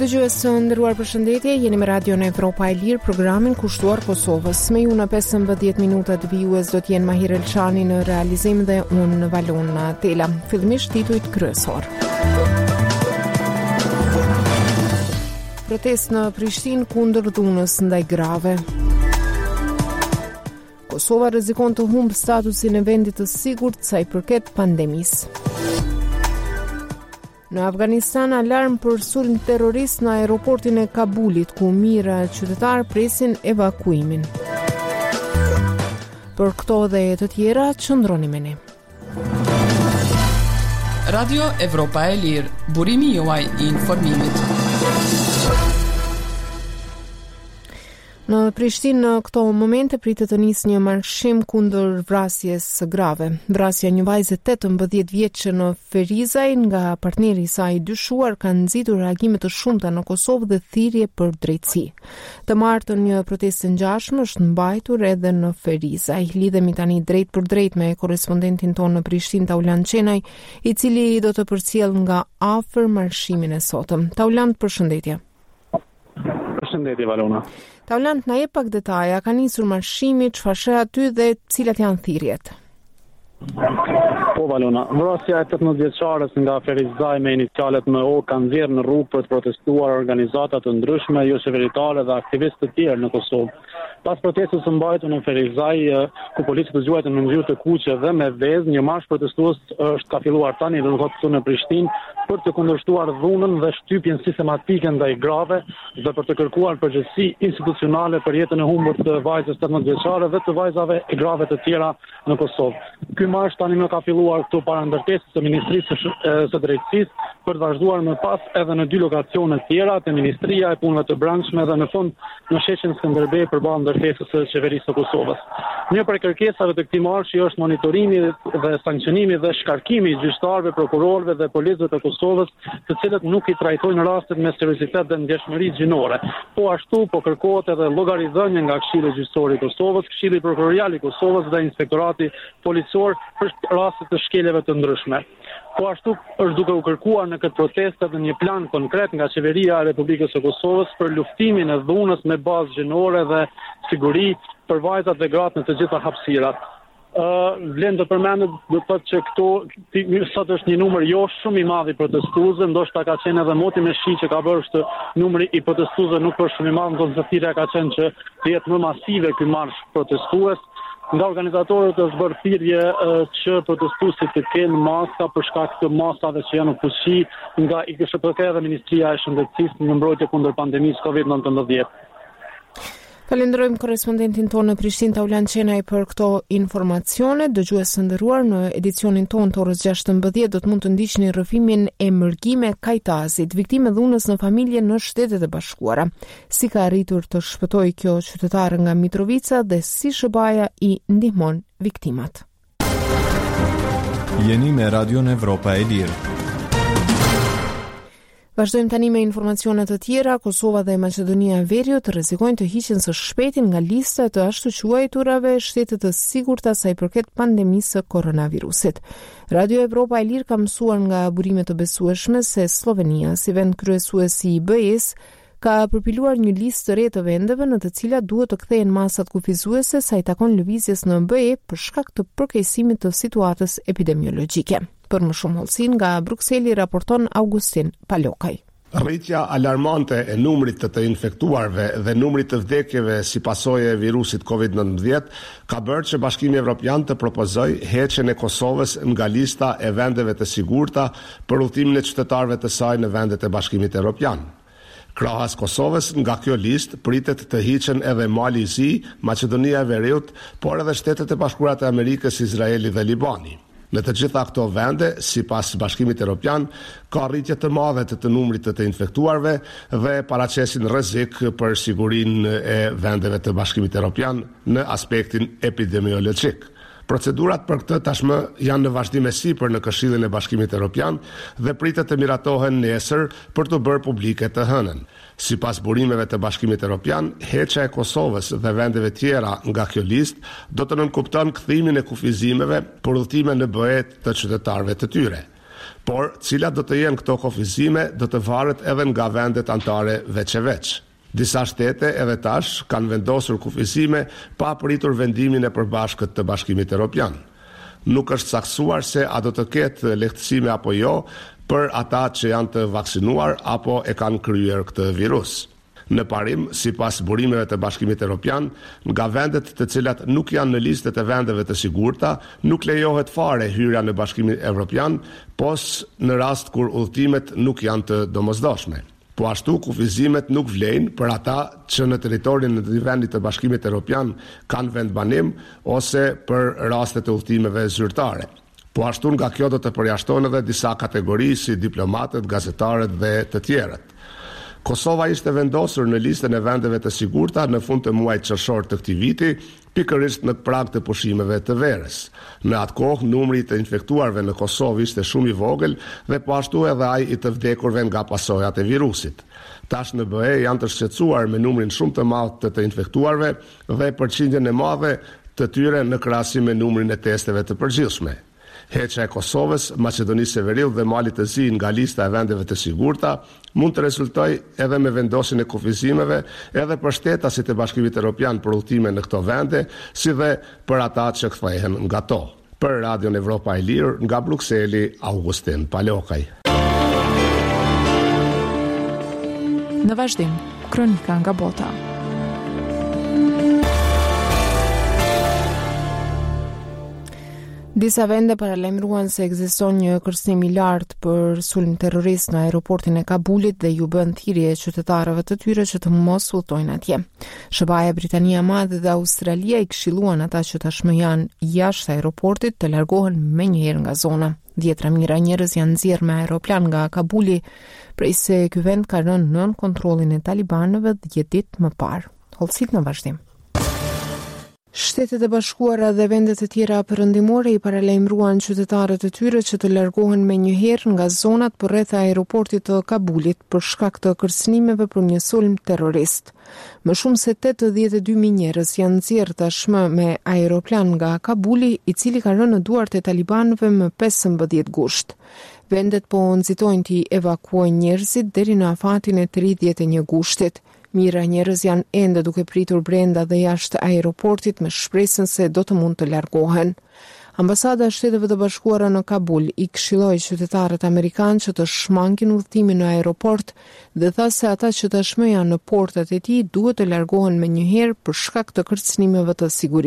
Dëgjues të nderuar, përshëndetje, jeni me Radion Evropa e Lirë, programin kushtuar Kosovës. Me ju në 15 minutat vijues do t'jenë Mahir Elçani në realizim dhe unë në Valon Tela. Fillimisht titujt kryesor. Protest në Prishtinë kundër dhunës ndaj grave. Kosova rrezikon të humbë statusin e vendit të sigurt sa i përket pandemisë. Në Afganistan, alarm për sulm terrorist në aeroportin e Kabulit, ku mijëra qytetar presin evakuimin. Për këto dhe të tjera, qëndroni me ne. Radio Evropa e Lirë, burimi juaj i informimit. Në Prishtinë në këto momente pritet të nisë një marshim kundër vrasjes grave. Vrasja një vajze 18 vjeçe në Ferizaj nga partneri i saj dyshuar ka nxitur reagime të shumta në Kosovë dhe thirrje për drejtësi. Të martën një protestë ngjashme është mbajtur edhe në Ferizaj. Lidhemi tani drejt për drejt me korrespondentin tonë në Prishtinë, Taulant Çenaj, i cili do të përcjell nga afër marshimin e sotëm. Taulant, përshëndetje. Përshëndetje, Valona. Taulant, na jep pak detaja, ka nisur marshimi, çfarë sheh aty dhe cilat janë thirrjet? Po, Valona, vrasja e 18 vjeçares nga Ferizaj me inicialet me O kanë nxjerrë në rrugë për të protestuar organizata të ndryshme, jo qeveritare dhe aktivistë të tjerë në Kosovë. Pas protestës së mbajtur në Ferizaj, ku policët të zgjuajtën në ngjyrë të kuqe dhe me vezë, një marsh protestues ka filluar tani dhe këtu në Prishtinë për të kundërshtuar dhunën dhe shtypjen sistematike ndaj grave dhe për të kërkuar përgjegjësi institucionale për jetën e humbur të vajzës 18 vjeçare dhe të vajzave e grave të tjera në Kosovë. Ky marsh tani më ka filluar këtu para ndërtesës së Ministrisë së Drejtësisë për të vazhduar më pas edhe në 2 lokacione të tjera, te Ministria e Punëve të Brendshme dhe në fund në sheqen Skënderbej përballë ndërtesës së qeverisë së Kosovës. Një prej kërkesave të këtij marshi është monitorimi dhe sankcionimi dhe shkarkimi i gjyqtarëve, prokurorëve dhe policëve të Kosovës, të cilët nuk i trajtojnë rastet me seriozitet dhe ndjeshmëri gjinore. Po ashtu po kërkohet edhe llogaridhënie nga Këshilli Gjyqësor i Kosovës, Këshilli Prokurorial i Kosovës dhe Inspektorati Policor për raste të shkeljeve të ndryshme. Po ashtu është duke u kërkuar në këtë protestë edhe një plan konkret nga qeveria e Republikës së Kosovës për luftimin e dhunës me bazë gjinore dhe siguri për vajzat dhe gratë në të gjitha hapësirat. Vlen të përmendet do të thotë që këto sot është një numër jo shumë i madh i protestuesve, ndoshta ka qenë edhe moti me shi që ka bërë që numri i protestuesve nuk është shumë i madh, ndoshta thirrja ka qenë që të jetë më masive ky marsh protestues. Nga organizatorët është bërë thirrje që protestuesit të kenë maska për shkak të masave që janë në fuqi, nga i kishte edhe Ministria e Shëndetësisë në mbrojtje kundër pandemisë COVID-19. Falenderojmë korrespondentin tonë në Prishtinë, Taulant Çenaj, për këto informacione. Dëgjues të nderuar, në edicionin tonë të orës 16 do të mund të ndiqni rrëfimin e Mërgime Kajtazit, viktime dhunës në familje në Shtetet e Bashkuara. Si ka arritur të shpëtojë kjo qytetare nga Mitrovica dhe si SBA i ndihmon viktimat. Jeni me Radion Evropa e Lirë. Vazhdojmë tani me informacione të tjera. Kosova dhe Maqedonia e Veriut rrezikojnë të hiqen së shpejti nga lista e të ashtu quajturave shtete të sigurta sa i përket pandemisë së koronavirusit. Radio Evropa e Lirë ka mësuar nga burime të besueshme se Slovenia, si vend kryesuesi i BE-s, ka përpiluar një listë të re të vendeve në të cilat duhet të kthehen masat kufizuese sa i takon lëvizjes në BE për shkak të përkeqësimit të situatës epidemiologjike. Për më shumë hollësi nga Brukseli raporton Augustin Palokaj. Rritja alarmante e numrit të infektuarve dhe numrit të vdekjeve si pasojë e virusit COVID-19 ka bërë që Bashkimi Evropian të propozojë heqjen e Kosovës nga lista e vendeve të sigurta për udhëtimin e qytetarëve të saj në vendet e Bashkimit Evropian. Krahas Kosovës, nga kjo listë pritet të hiqen edhe Mali i Zi, Maqedonia e Veriut, por edhe Shtetet e Bashkuara të Amerikës, Izraeli dhe Libani. Në të gjitha këto vende, sipas Bashkimit Evropian, ka rritje të madhe të numrit të infektuarve dhe paraqesin rrezik për sigurinë e vendeve të Bashkimit Evropian në aspektin epidemiologjik. Procedurat për këtë tashmë janë në vazhdim e sipër në Këshillin e Bashkimit Evropian dhe pritet të miratohen nesër për të bërë publike të hënën. Sipas burimeve të Bashkimit Evropian, heqja e Kosovës dhe vendeve tjera nga kjo listë do të nënkupton kthimin e kufizimeve për udhëtime në BE të qytetarëve të tyre. Por cilat do të jenë këto kufizime do të varet edhe nga vendet anëtare veç e veç. Disa shtete edhe tash kanë vendosur kufizime pa pritur vendimin e përbashkët të Bashkimit Evropian. Nuk është saktuar se a do të ketë lehtësime apo jo për ata që janë të vaksinuar apo e kanë kryer këtë virus. Në parim, sipas burimeve të Bashkimit Evropian, nga vendet të cilat nuk janë në listet e vendeve të sigurta, nuk lejohet fare hyrja në Bashkimin Evropian, pos në rast kur udhëtimet nuk janë të domosdoshme. Po ashtu kufizimet nuk vlejnë për ata që në territorin e vendit të Bashkimit Evropian kanë vendbanim ose për raste të udhëtimeve zyrtare. Po ashtu nga kjo do të përjashton edhe disa kategori si diplomatët, gazetarët dhe të tjerët. Kosova ishte vendosur në listën e vendeve të sigurta në fund të muajit qershor të këtij viti, pikërisht në prag të pushimeve të verës. Në atë kohë numri të infektuarve në Kosovë ishte shumë i vogël dhe po ashtu edhe ai i të vdekurve nga pasojat e virusit. Tash në BE janë të shqetësuar me numrin shumë të madh të infektuarve dhe përqindjen e madhe të tyre në krahasim me numrin e testeve të përgjithshme. Heqja e Kosovës, Maqedonisë së Veriut dhe Malit të Zi nga lista e vendeve të sigurta mund të rezultojë edhe me vendosjen e kufizimeve edhe për shtetasit e Bashkimit Evropian për udhëtime në këto vende, si dhe për ata që kthehen nga to. Për Radion Evropa e Lirë, nga Brukseli, Augustin Palokaj. Në vazhdim, kronika nga bota. Disa vende paralajmëruan se ekziston një kërcënim i lartë për sulm terrorist në aeroportin e Kabulit dhe ju bën thirrje qytetarëve të tyre që të mos udhtojnë atje. SBA, Britania e Madhe dhe Australia i këshilluan ata që tashmë janë jashtë aeroportit të largohen menjëherë nga zona. 10.000 njerëz janë nxjerrë me aeroplan nga Kabuli, prej se ky vend ka rënë nën kontrollin e talibanëve 10 ditë më parë. Hollësit në vazhdim. Shtetet e Bashkuara dhe vendet e tjera perëndimore i paralajmëruan qytetarët e tyre që të largohen menjëherë nga zonat përreth aeroportit të Kabulit për shkak të kërcënimeve për një sulm terrorist. Më shumë se 82.000 njerëz janë nxjerrë tashmë me aeroplan nga Kabuli, i cili ka rënë në duart e talibanëve më 15 gusht. Vendet po nxitojnë të evakuojnë njerëzit deri në afatin e 31 gushtit. Mira njerëz janë ende duke pritur brenda dhe jashtë aeroportit me shpresën se do të mund të largohen. Ambasada e Shteteve të Bashkuara në Kabul i këshilloi qytetarët amerikanë që të shmangin udhëtimin në aeroport dhe tha se ata që tashmë janë në portat e tij duhet të largohen menjëherë për shkak të kërcënimeve të sigurisë.